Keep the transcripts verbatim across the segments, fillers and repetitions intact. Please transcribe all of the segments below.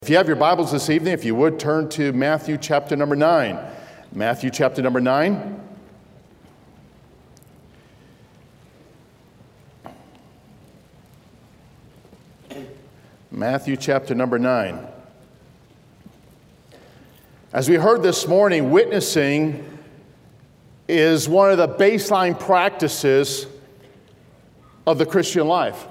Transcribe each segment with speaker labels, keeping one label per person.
Speaker 1: If you have your Bibles this evening, if you would turn to Matthew chapter number nine. Matthew chapter number nine. Matthew chapter number nine. As we heard this morning, witnessing is one of the baseline practices of the Christian life.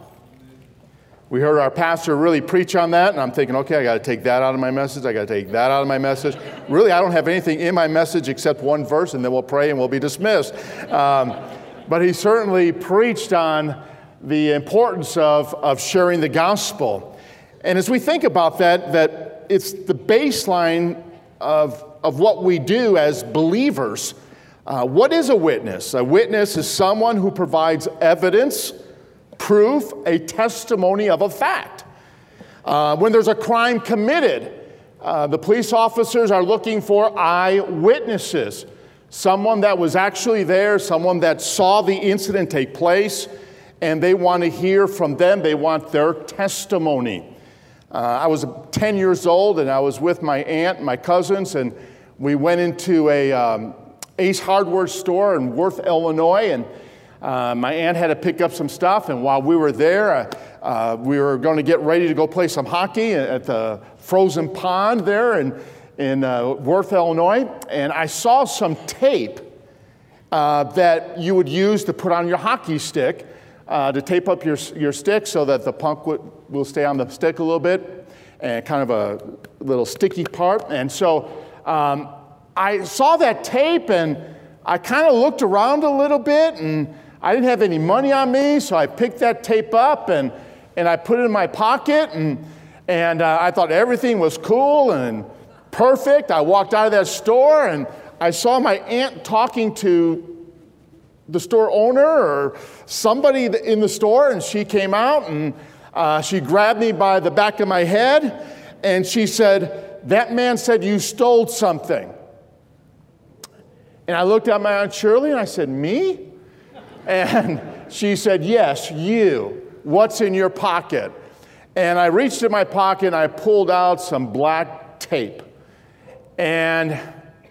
Speaker 1: We heard our pastor really preach on that, and I'm thinking, okay, I got to take that out of my message. I got to take that out of my message. Really, I don't have anything in my message except one verse, and then we'll pray and we'll be dismissed. Um, but he certainly preached on the importance of, of sharing the gospel. And as we think about that, that it's the baseline of, of what we do as believers. Uh, what is a witness? A witness is someone who provides evidence, proof, a testimony of a fact. Uh, when there's a crime committed, uh, the police officers are looking for eyewitnesses. Someone that was actually there, someone that saw the incident take place, and they want to hear from them. They want their testimony. Uh, I was ten years old, and I was with my aunt and my cousins, and we went into a um, Ace Hardware store in Worth, Illinois, and Uh, my aunt had to pick up some stuff, and while we were there, uh, uh, we were going to get ready to go play some hockey at the frozen pond there in, in uh, Worth, Illinois, and I saw some tape uh, that you would use to put on your hockey stick, uh, to tape up your, your stick so that the puck would, will stay on the stick a little bit, and kind of a little sticky part. And so um, I saw that tape, and I kind of looked around a little bit, and I didn't have any money on me, so I picked that tape up and, and I put it in my pocket, and, and uh, I thought everything was cool and perfect. I walked out of that store, and I saw my aunt talking to the store owner or somebody in the store, and she came out, and uh, she grabbed me by the back of my head, and she said, "That man said you stole something." And I looked at my Aunt Shirley, and I said, "Me?" And she said, "Yes, you. What's in your pocket?" And I reached in my pocket, and I pulled out some black tape. And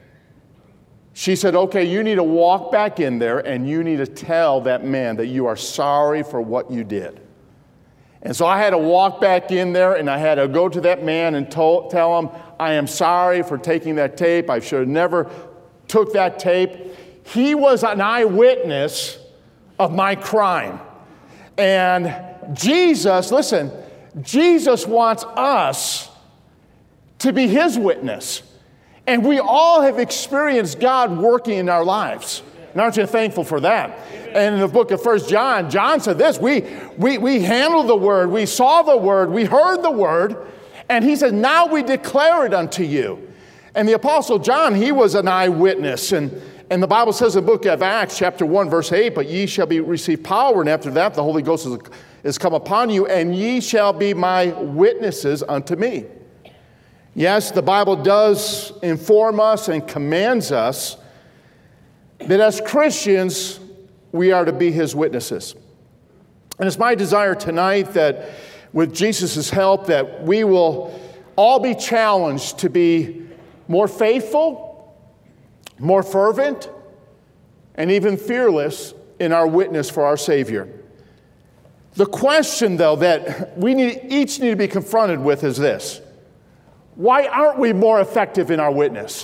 Speaker 1: she said, "Okay, you need to walk back in there, and you need to tell that man that you are sorry for what you did." And so I had to walk back in there, and I had to go to that man and to- tell him, "I am sorry for taking that tape. I should have never took that tape." He was an eyewitness of my crime. And Jesus, listen, Jesus wants us to be his witness. And we all have experienced God working in our lives. And aren't you thankful for that? And in the book of First John, John said this, we, we, we handled the word, we saw the word, we heard the word, and he said, "Now we declare it unto you." And the Apostle John, he was an eyewitness. And, and the Bible says in the book of Acts, chapter one, verse eight, "But ye shall be receive power, and after that the Holy Ghost is, is come upon you, and ye shall be my witnesses unto me." Yes, the Bible does inform us and commands us that as Christians, we are to be his witnesses. And it's my desire tonight that with Jesus' help, that we will all be challenged to be more faithful, more fervent, and even fearless in our witness for our Savior. The question, though, that we need, each need to be confronted with is this: why aren't we more effective in our witness?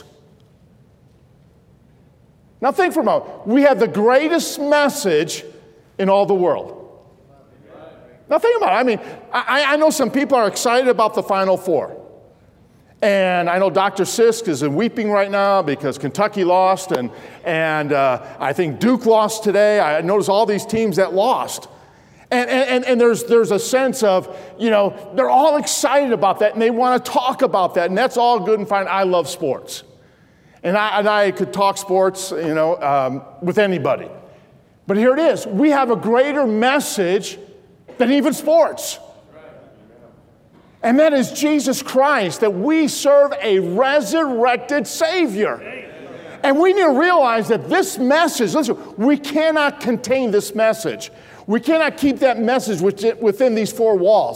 Speaker 1: Now think for a moment. We have the greatest message in all the world. Now think about it. I mean, I, I know some people are excited about the Final Four. And I know Doctor Sisk is weeping right now because Kentucky lost, and, and uh, I think Duke lost today. I notice all these teams that lost. And, and, and there's, there's a sense of, you know, they're all excited about that, and they want to talk about that, and that's all good and fine. I love sports. And I, and I could talk sports, you know, um, with anybody. But here it is. We have a greater message than even sports. And that is Jesus Christ, that we serve a resurrected Savior. And we need to realize that this message, listen, we cannot contain this message. We cannot keep that message within these four walls.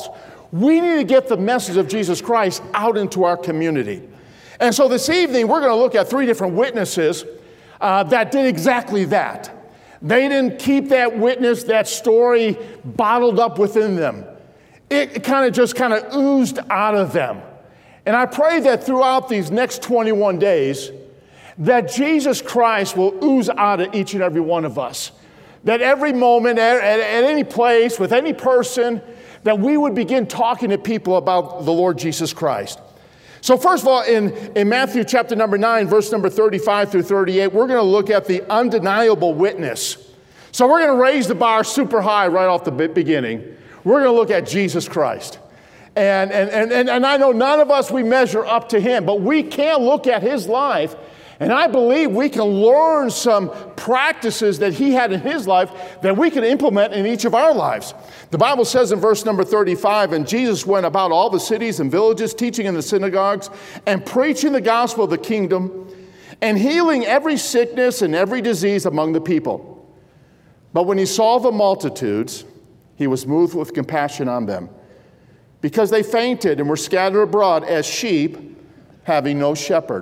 Speaker 1: We need to get the message of Jesus Christ out into our community. And so this evening, we're going to look at three different witnesses uh, that did exactly that. They didn't keep that witness, that story bottled up within them. It, it kind of just kind of oozed out of them. And I pray that throughout these next twenty-one days, that Jesus Christ will ooze out of each and every one of us. That every moment, at, at, at any place, with any person, that we would begin talking to people about the Lord Jesus Christ. So first of all, in, in Matthew chapter number nine, verse number thirty-five through thirty-eight, we're going to look at the undeniable witness. So we're going to raise the bar super high right off the beginning. We're going to look at Jesus Christ. And, and, and, and I know none of us, we measure up to him, but we can look at his life, and I believe we can learn some practices that he had in his life that we can implement in each of our lives. The Bible says in verse number thirty-five, and Jesus went about all the cities and villages, teaching in the synagogues and preaching the gospel of the kingdom and healing every sickness and every disease among the people. But when he saw the multitudes, he was moved with compassion on them, because they fainted and were scattered abroad as sheep having no shepherd.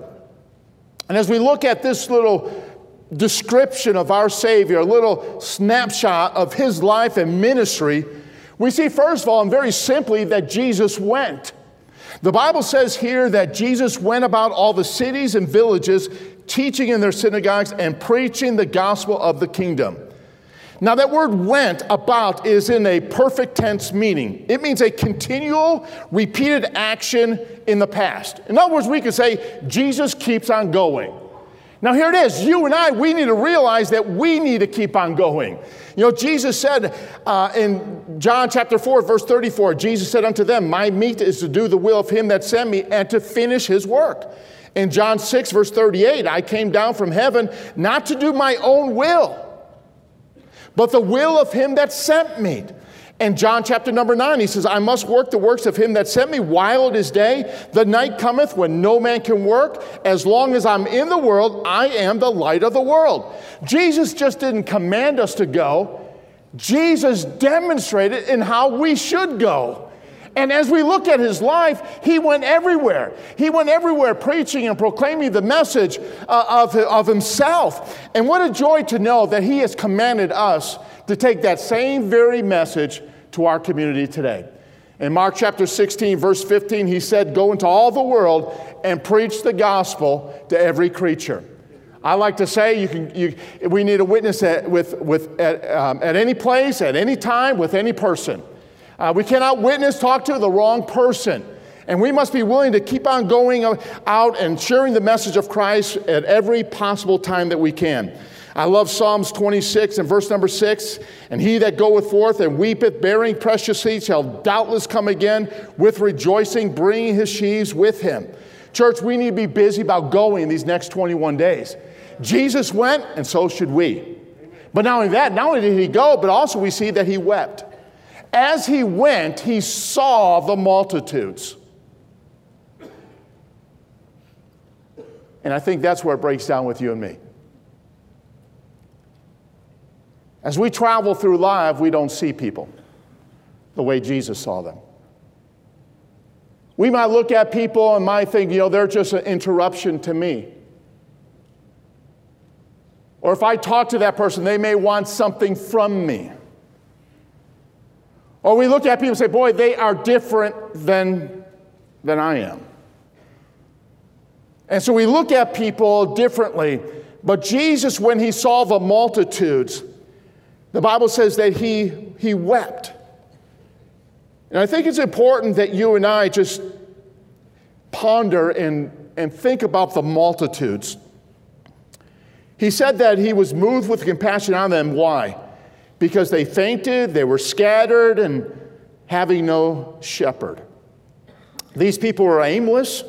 Speaker 1: And as we look at this little description of our Savior, a little snapshot of his life and ministry, we see first of all and very simply that Jesus went. The Bible says here that Jesus went about all the cities and villages, teaching in their synagogues and preaching the gospel of the kingdom. Now that word went about is in a perfect tense meaning. It means a continual, repeated action in the past. In other words, we could say Jesus keeps on going. Now here it is. You and I, we need to realize that we need to keep on going. You know, Jesus said uh, in John chapter four, verse thirty-four, Jesus said unto them, my meat is to do the will of him that sent me and to finish his work. In John six, verse thirty-eight, I came down from heaven not to do my own will, but the will of him that sent me. In John chapter number nine, he says, I must work the works of him that sent me while it is day. The night cometh when no man can work. As long as I'm in the world, I am the light of the world. Jesus just didn't command us to go. Jesus demonstrated in how we should go. And as we look at his life, he went everywhere. He went everywhere preaching and proclaiming the message uh, of, of himself. And what a joy to know that he has commanded us to take that same very message to our community today. In Mark chapter sixteen, verse fifteen, he said, go into all the world and preach the gospel to every creature. I like to say you can, you, we need a witness at, with, with, at, um, at any place, at any time, with any person. Uh, we cannot witness, talk to the wrong person. And we must be willing to keep on going out and sharing the message of Christ at every possible time that we can. I love Psalms twenty-six and verse number six. And he that goeth forth and weepeth, bearing precious seed, shall doubtless come again with rejoicing, bringing his sheaves with him. Church, we need to be busy about going these next twenty-one days. Jesus went, and so should we. But not only that, not only did he go, but also we see that he wept. As he went, he saw the multitudes. And I think that's where it breaks down with you and me. As we travel through life, we don't see people the way Jesus saw them. We might look at people and might think, you know, they're just an interruption to me. Or if I talk to that person, they may want something from me. Or we look at people and say, boy, they are different than, than I am. And so we look at people differently. But Jesus, when he saw the multitudes, the Bible says that he, he wept. And I think it's important that you and I just ponder and, and think about the multitudes. He said that he was moved with compassion on them. Why? Because they fainted, they were scattered, and having no shepherd. These people were aimless.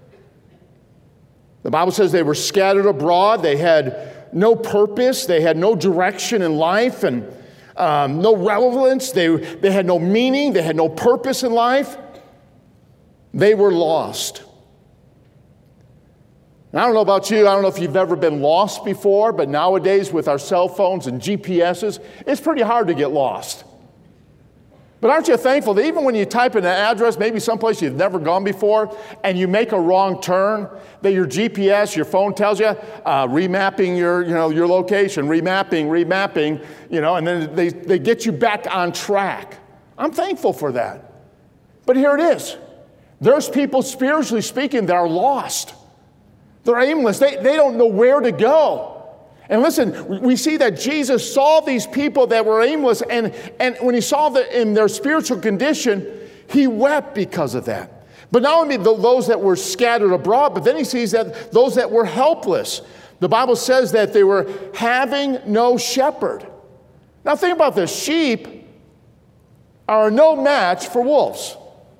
Speaker 1: The Bible says they were scattered abroad. They had no purpose. They had no direction in life and um, no relevance. They, they had no meaning. They had no purpose in life. They were lost. And I don't know about you. I don't know if you've ever been lost before, but nowadays with our cell phones and G P Ses, it's pretty hard to get lost. But aren't you thankful that even when you type in an address, maybe someplace you've never gone before, and you make a wrong turn, that your G P S, your phone tells you, uh, remapping your, you know, your location, remapping, remapping, you know, and then they, they get you back on track. I'm thankful for that. But here it is. There's people, spiritually speaking, that are lost. They're aimless. They, they don't know where to go. And listen, we see that Jesus saw these people that were aimless, and, and when he saw them in their spiritual condition, he wept because of that. But not only those that were scattered abroad, but then he sees that those that were helpless. The Bible says that they were having no shepherd. Now think about this. Sheep are no match for wolves.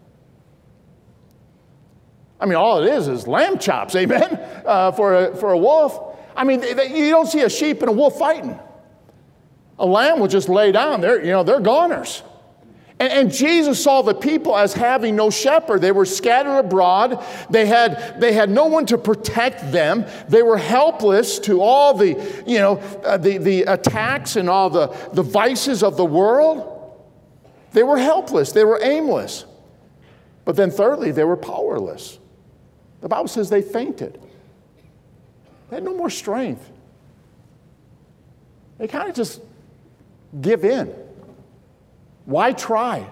Speaker 1: I mean, all it is is lamb chops, amen, uh, for, a, for a wolf. I mean, you don't see a sheep and a wolf fighting. A lamb will just lay down. They're, you know, they're goners. And, and Jesus saw the people as having no shepherd. They were scattered abroad. They had, they had no one to protect them. They were helpless to all the, you know, uh, the, the attacks and all the, the vices of the world. They were helpless. They were aimless. But then thirdly, they were powerless. The Bible says they fainted. They had no more strength. They kind of just give in. Why try?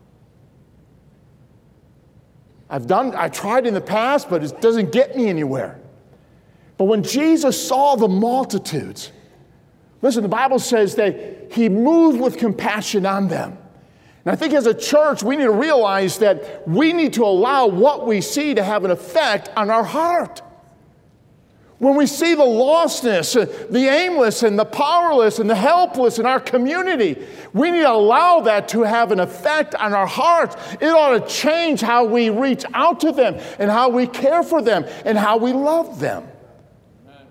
Speaker 1: I've done, I tried in the past, but it doesn't get me anywhere. But when Jesus saw the multitudes, listen, the Bible says that he moved with compassion on them. And I think as a church, we need to realize that we need to allow what we see to have an effect on our heart. When we see the lostness, the aimless, and the powerless, and the helpless in our community, we need to allow that to have an effect on our hearts. It ought to change how we reach out to them, and how we care for them, and how we love them. Amen.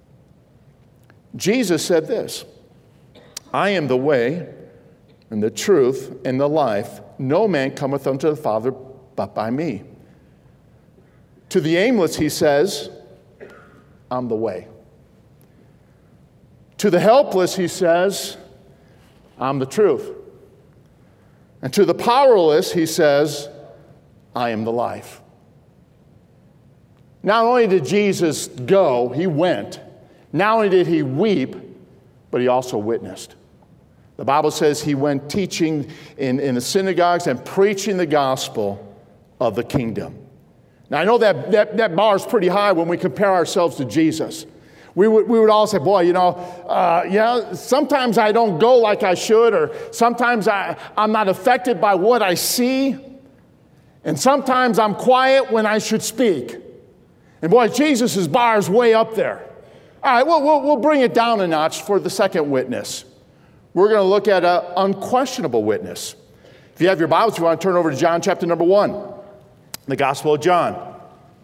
Speaker 1: Jesus said this, I am the way, and the truth, and the life. No man cometh unto the Father but by me. To the aimless, he says, I'm the way. To the helpless, he says, I'm the truth. And to the powerless, he says, I am the life. Not only did Jesus go, he went. Not only did he weep, but he also witnessed. The Bible says he went teaching in, in the synagogues and preaching the gospel of the kingdom. Now, I know that, that, that bar is pretty high when we compare ourselves to Jesus. We would, we would all say, boy, you know, uh, yeah, sometimes I don't go like I should, or sometimes I, I'm not affected by what I see, and sometimes I'm quiet when I should speak. And boy, Jesus' bar is way up there. All right, we'll, we'll, we'll bring it down a notch for the second witness. We're going to look at an unquestionable witness. If you have your Bibles, you want to turn over to John chapter number one. The Gospel of John.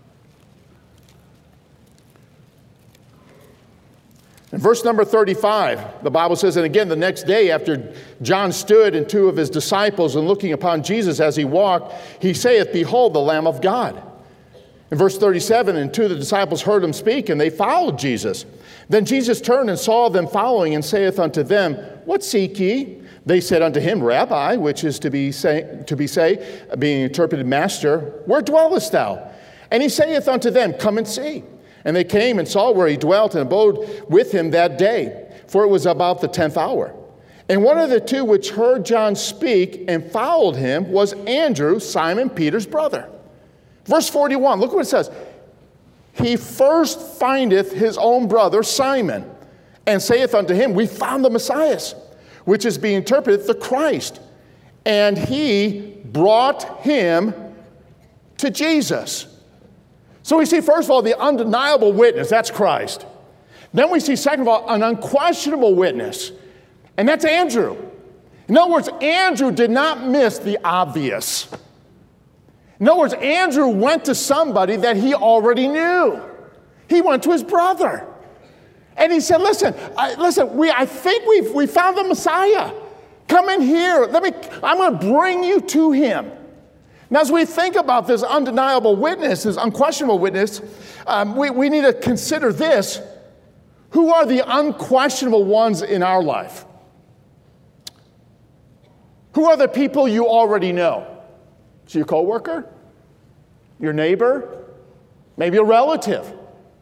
Speaker 1: In verse number thirty-five, the Bible says, and again, the next day after John stood and two of his disciples, and looking upon Jesus as he walked, he saith, Behold, the Lamb of God. In verse thirty-seven, and two of the disciples heard him speak, and they followed Jesus. Then Jesus turned and saw them following, and saith unto them, What seek ye? They said unto him, Rabbi, which is to be say, to be say, being interpreted, Master, where dwellest thou? And he saith unto them, Come and see. And they came and saw where he dwelt, and abode with him that day, for it was about the tenth hour. And one of the two which heard John speak and followed him was Andrew, Simon Peter's brother. Verse forty-one, look what it says. He first findeth his own brother Simon, and saith unto him, We found the Messiah, which is being interpreted the Christ. And he brought him to Jesus. So we see, first of all, the undeniable witness, that's Christ. Then we see, second of all, an unquestionable witness, and that's Andrew. In other words, Andrew did not miss the obvious. In other words, Andrew went to somebody that he already knew. He went to his brother. And he said, listen, I, listen, we, I think we've we found the Messiah. Come in here. Let me, I'm going to bring you to him. Now, as we think about this undeniable witness, this unquestionable witness, um, we, we need to consider this. Who are the unquestionable ones in our life? Who are the people you already know? Is it your coworker? Your neighbor? Maybe a relative?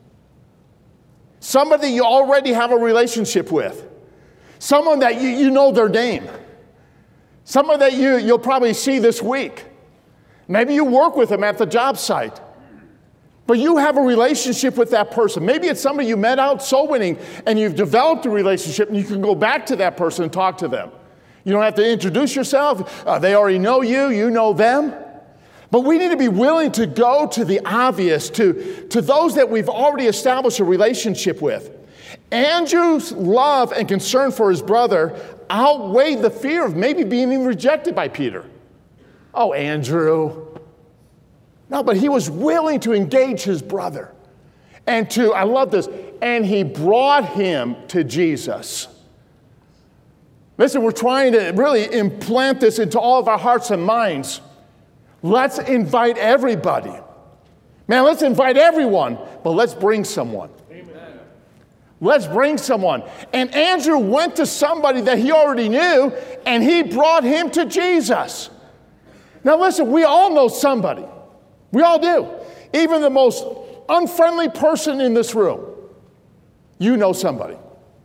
Speaker 1: Somebody you already have a relationship with. Someone that you, you know their name. Someone that you, you'll probably see this week. Maybe you work with them at the job site. But you have a relationship with that person. Maybe it's somebody you met out soul winning and you've developed a relationship and you can go back to that person and talk to them. You don't have to introduce yourself. Uh, they already know you. You know them. But we need to be willing to go to the obvious, to, to those that we've already established a relationship with. Andrew's love and concern for his brother outweighed the fear of maybe being rejected by Peter. Oh, Andrew. No, but he was willing to engage his brother. And to, I love this, and he brought him to Jesus. Listen, we're trying to really implant this into all of our hearts and minds. Let's invite everybody. Man, let's invite everyone, but let's bring someone. Amen. Let's bring someone. And Andrew went to somebody that he already knew, and he brought him to Jesus. Now listen, we all know somebody. We all do. Even the most unfriendly person in this room, you know somebody.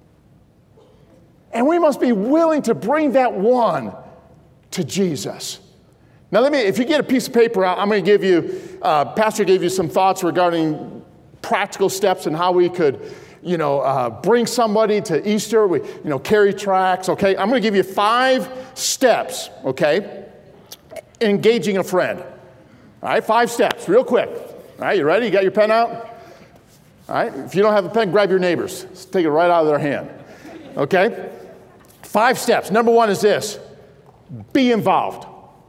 Speaker 1: And we must be willing to bring that one to Jesus. Now, let me, if you get a piece of paper out, I'm going to give you, uh, Pastor gave you some thoughts regarding practical steps and how we could, you know, uh, bring somebody to Easter. We, you know, carry tracts, okay? I'm going to give you five steps, okay, engaging a friend. All right, five steps, real quick. All right, you ready? You got your pen out? All right, if you don't have a pen, grab your neighbor's. Let's take it right out of their hand, okay? Five steps. Number one is this: be involved.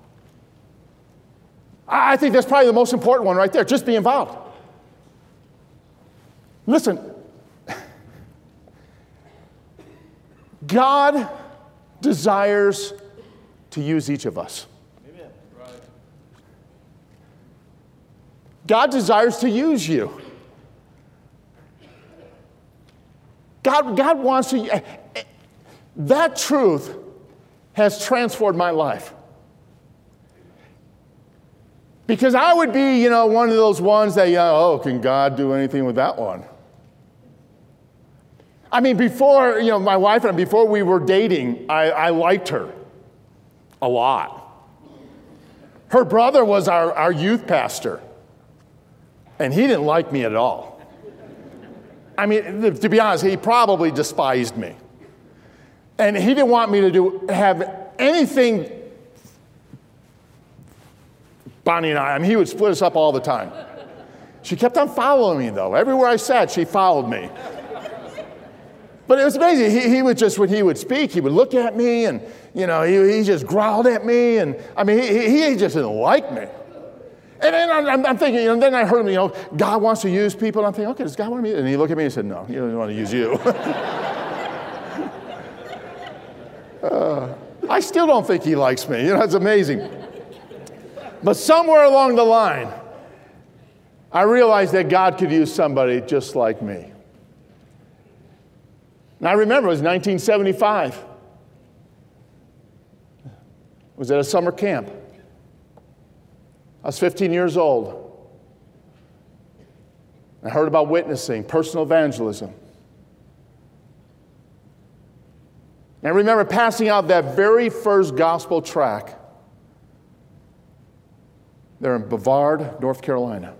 Speaker 1: I think that's probably the most important one right there. Just be involved. Listen, God desires to use each of us. Amen. Right. God desires to use you. God, God wants to. That truth has transformed my life. Because I would be, you know, one of those ones that, you know, oh, can God do anything with that one? I mean, before, you know, my wife and I, before we were dating, I, I liked her a lot. Her brother was our, our youth pastor, and he didn't like me at all. I mean, to be honest, he probably despised me. And he didn't want me to do have anything. Bonnie and I, I mean, he would split us up all the time. She kept on following me, though. Everywhere I sat, she followed me. But it was amazing. He, he would just, when he would speak, he would look at me, and, you know, he, he just growled at me. And, I mean, he, he just didn't like me. And then I'm, I'm thinking, you know, then I heard him, you know, God wants to use people. And I'm thinking, okay, does God want me? And he looked at me and said, no, he doesn't want to use you. uh, I still don't think he likes me. You know, it's amazing. But somewhere along the line, I realized that God could use somebody just like me. And I remember it was nineteen seventy-five. I was at a summer camp. I was fifteen years old. I heard about witnessing, personal evangelism. And I remember passing out that very first gospel tract there in Brevard, North Carolina.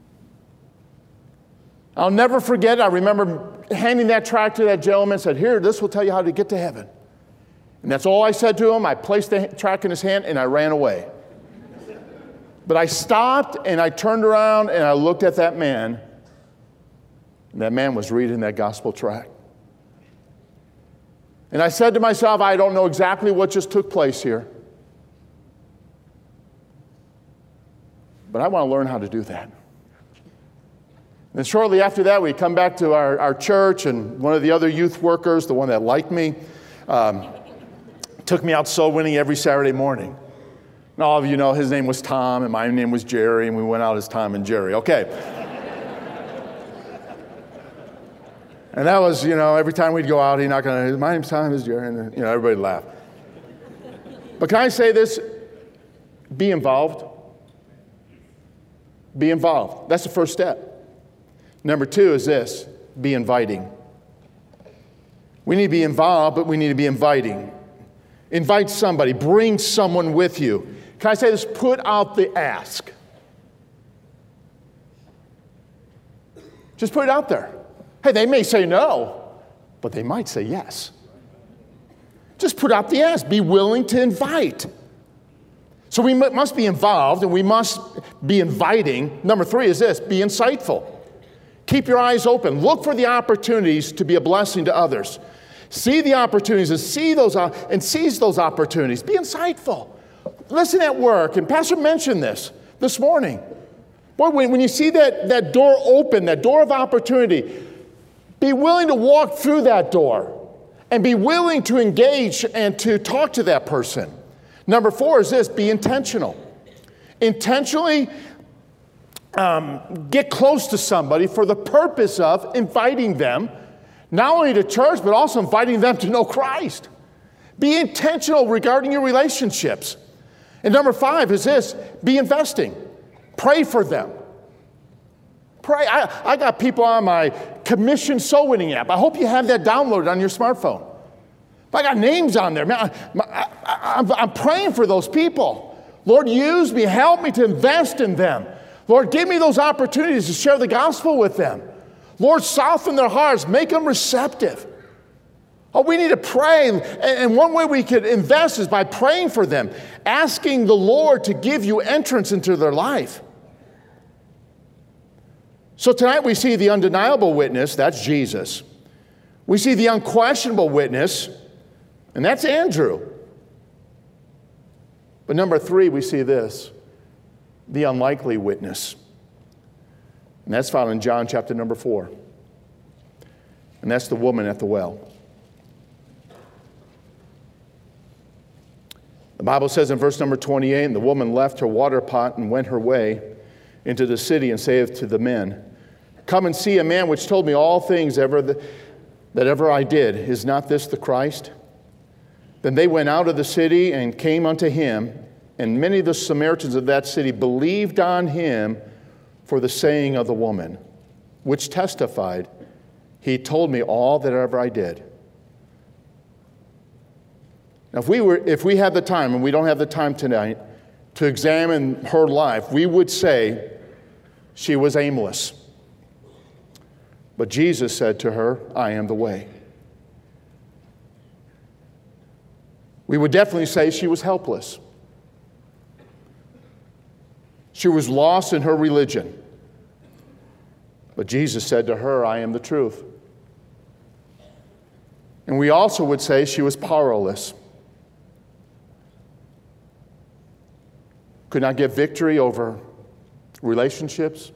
Speaker 1: I'll never forget, I remember handing that tract to that gentleman and said, here, this will tell you how to get to heaven. And that's all I said to him. I placed the tract in his hand and I ran away. But I stopped and I turned around and I looked at that man. And that man was reading that gospel tract. And I said to myself, I don't know exactly what just took place here. But I want to learn how to do that. And shortly after that, we come back to our, our church, and one of the other youth workers, the one that liked me, um, took me out soul winning every Saturday morning. And all of you know his name was Tom, and my name was Jerry, and we went out as Tom and Jerry. Okay. And that was, you know, every time we'd go out, he's not going to, my name's Tom, is Jerry, and, you know, everybody laughed. But can I say this? Be involved. Be involved. That's the first step. Number two is this: be inviting. We need to be involved, but we need to be inviting. Invite somebody. Bring someone with you. Can I say this? Put out the ask. Just put it out there. Hey, they may say no, but they might say yes. Just put out the ask. Be willing to invite. So we must be involved, and we must be inviting. Number three is this: be insightful. Keep your eyes open. Look for the opportunities to be a blessing to others. See the opportunities and see those and seize those opportunities. Be insightful. Listen at work, and Pastor mentioned this this morning. Boy, when, when you see that, that door open, that door of opportunity, be willing to walk through that door and be willing to engage and to talk to that person. Number four is this: be intentional. Intentionally um, get close to somebody for the purpose of inviting them, not only to church, but also inviting them to know Christ. Be intentional regarding your relationships. And number five is this: be investing. Pray for them. Pray. I, I got people on my commission soul winning app. I hope you have that downloaded on your smartphone. I got names on there. Man, I, I, I, I'm, I'm praying for those people. Lord, use me. Help me to invest in them. Lord, give me those opportunities to share the gospel with them. Lord, soften their hearts. Make them receptive. Oh, we need to pray. And one way we could invest is by praying for them, asking the Lord to give you entrance into their life. So tonight we see the undeniable witness, that's Jesus. We see the unquestionable witness, and that's Andrew. But number three, we see this: the unlikely witness. And that's found in John chapter number four. And that's the woman at the well. The Bible says in verse number twenty-eight, and the woman left her water pot and went her way into the city and saith to the men, come and see a man which told me all things ever the, that ever I did. Is not this the Christ? Then they went out of the city and came unto him, and many of the Samaritans of that city believed on him for the saying of the woman, which testified, he told me all that ever I did. Now, if we were, if we had the time, and we don't have the time tonight, to examine her life, we would say she was aimless. But Jesus said to her, I am the way. We would definitely say she was helpless. She was lost in her religion. But Jesus said to her, I am the truth. And we also would say she was powerless. Could not get victory over relationships,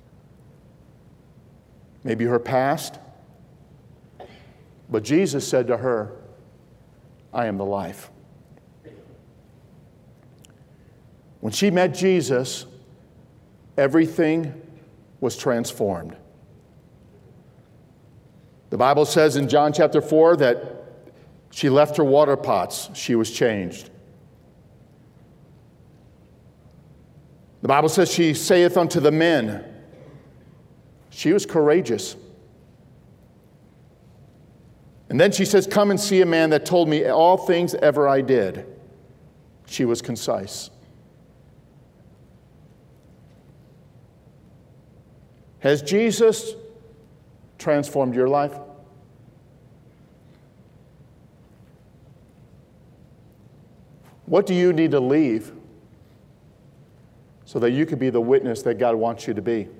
Speaker 1: maybe her past. But Jesus said to her, I am the life. When she met Jesus, everything was transformed. The Bible says in John chapter four that she left her water pots. She was changed. The Bible says she saith unto the men. She was courageous. And then she says, come and see a man that told me all things ever I did. She was concise. Has Jesus transformed your life? What do you need to leave so that you could be the witness that God wants you to be?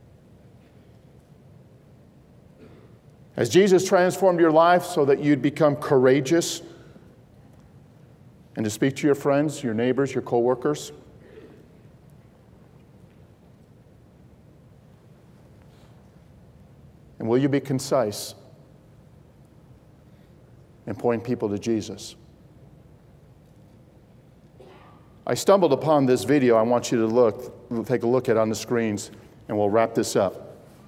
Speaker 1: Has Jesus transformed your life so that you'd become courageous and to speak to your friends, your neighbors, your coworkers? And will you be concise and point people to Jesus? I stumbled upon this video. I want you to look, take a look at it on the screens, and we'll wrap this up.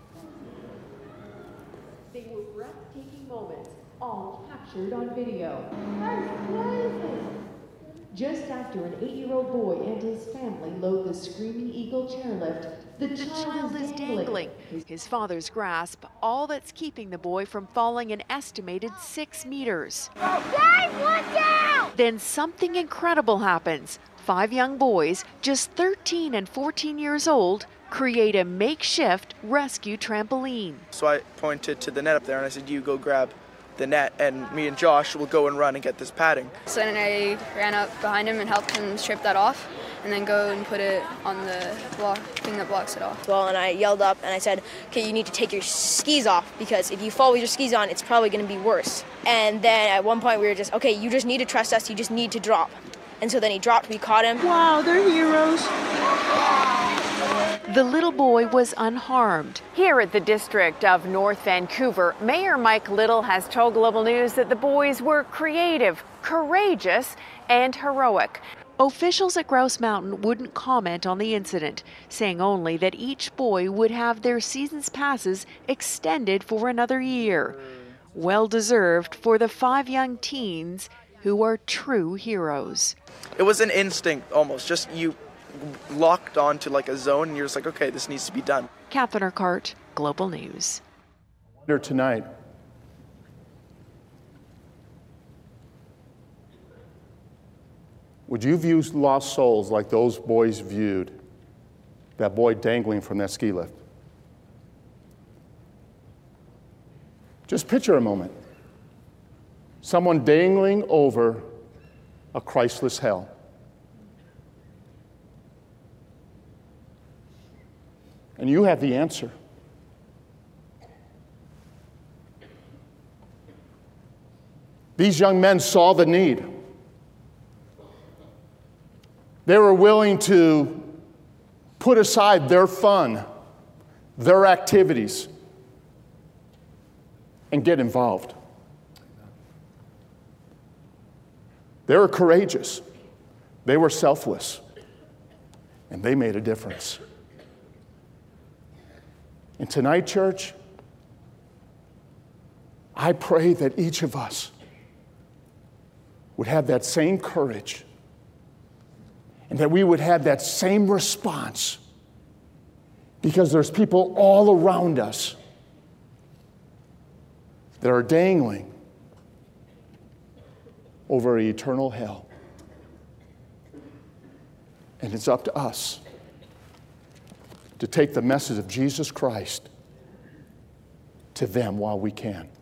Speaker 2: They were breathtaking moments, all captured on video. Just after an eight-year-old boy and his family load the Screaming Eagle chairlift, the, the child, child is dangling. dangling.
Speaker 3: His father's grasp, all that's keeping the boy from falling an estimated six meters.
Speaker 4: Dad, watch out!
Speaker 3: Then something incredible happens. Five young boys, just thirteen and fourteen years old, create a makeshift rescue trampoline.
Speaker 5: So I pointed to the net up there and I said, you go grab the net and me and Josh will go and run and get this padding.
Speaker 6: So then I ran up behind him and helped him strip that off and then go and put it on the block, thing that blocks it off.
Speaker 7: Well, and I yelled up and I said, okay, you need to take your skis off because if you fall with your skis on, it's probably going to be worse. And then at one point we were just, okay, you just need to trust us, you just need to drop. And so then he dropped, we caught him.
Speaker 8: Wow, they're heroes.
Speaker 3: The little boy was unharmed.
Speaker 9: Here at the District of North Vancouver, Mayor Mike Little has told Global News that the boys were creative, courageous, and heroic.
Speaker 3: Officials at Grouse Mountain wouldn't comment on the incident, saying only that each boy would have their season's passes extended for another year. Well deserved for the five young teens who are true heroes.
Speaker 5: It was an instinct almost, just you locked onto like a zone and you're just like, okay, this needs to be done.
Speaker 3: Catherine Urquhart, Global News.
Speaker 1: Here tonight, would you view lost souls like those boys viewed that boy dangling from that ski lift? Just picture a moment. Someone dangling over a Christless hell. And you have the answer. These young men saw the need. They were willing to put aside their fun, their activities, and get involved. They were courageous. They were selfless. And they made a difference. And tonight, church, I pray that each of us would have that same courage and that we would have that same response, because there's people all around us that are dangling over an eternal hell. And it's up to us to take the message of Jesus Christ to them while we can.